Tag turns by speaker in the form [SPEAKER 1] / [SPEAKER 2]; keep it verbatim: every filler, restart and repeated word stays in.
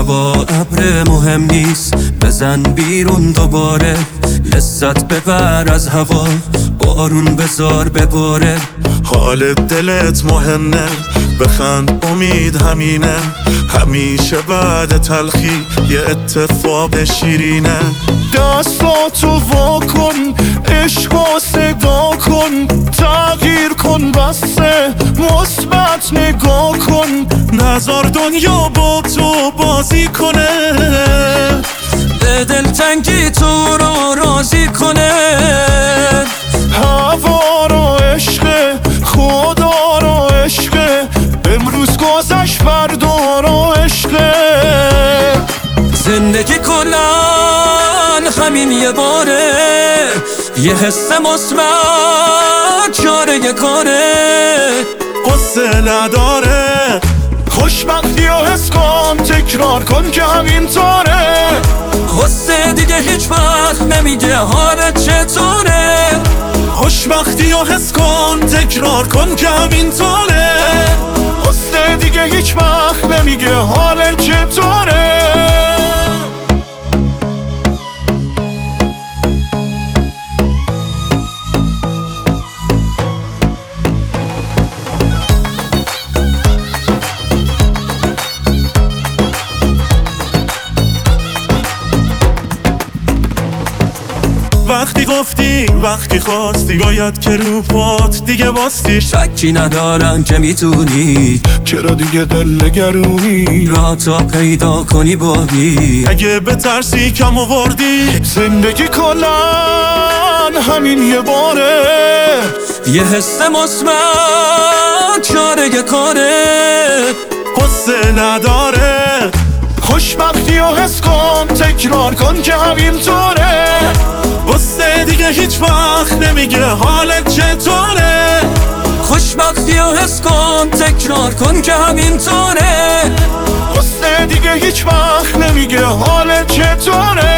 [SPEAKER 1] هوا ابر مهم نیست، بزن بیرون دوباره، لذت ببر از هوا، بارون بذار بباره.
[SPEAKER 2] حال دلت مهمه، بخند امید همینه، همیشه بعد تلخی یه اتفاق شیرینه. دستاتو وا کن، عشقو صدا کن، تغییر کن، بسه مثبت نگاه کن. نذار دنیا با تو بازی کنه،
[SPEAKER 1] به دلتنگی تو رو راضی کنه.
[SPEAKER 2] هوا رو عشق، خدا رو عشق، امروز گذشت فردا رو عشق.
[SPEAKER 1] زندگی کلن همین یه باره، یه حس مثبت چاره کاره.
[SPEAKER 2] قصه نداره، خوشبختی رو حس کن، تکرار کن که همینطوره.
[SPEAKER 1] قصه دیگه هیچ وقت نمیگه حالت چطوره.
[SPEAKER 2] خوشبختی رو حس کن، تکرار کن که همینطوره. قصه دیگه هیچ وقت نمیگه حالت چطوره. وقتی گفتی، وقتی خواستی، باید که رو پات دیگه باستی.
[SPEAKER 1] شکی ندارم که میتونی،
[SPEAKER 2] چرا دیگه دل نگرونی؟
[SPEAKER 1] را تا پیدا کنی بابی.
[SPEAKER 2] اگه به ترسی کم آوردی، زندگی کلن همین یه باره،
[SPEAKER 1] یه حس مثبت چاره کاره.
[SPEAKER 2] قصه نداره، خوشبختی رو حس کن، تکرار کن که همینطوره. قصه دیگه هیچ وقت نمیگه حالت چطوره.
[SPEAKER 1] خوشبختی رو حس کن، تکرار کن که همینطوره.
[SPEAKER 2] قصه دیگه هیچ وقت نمیگه حالت چطوره.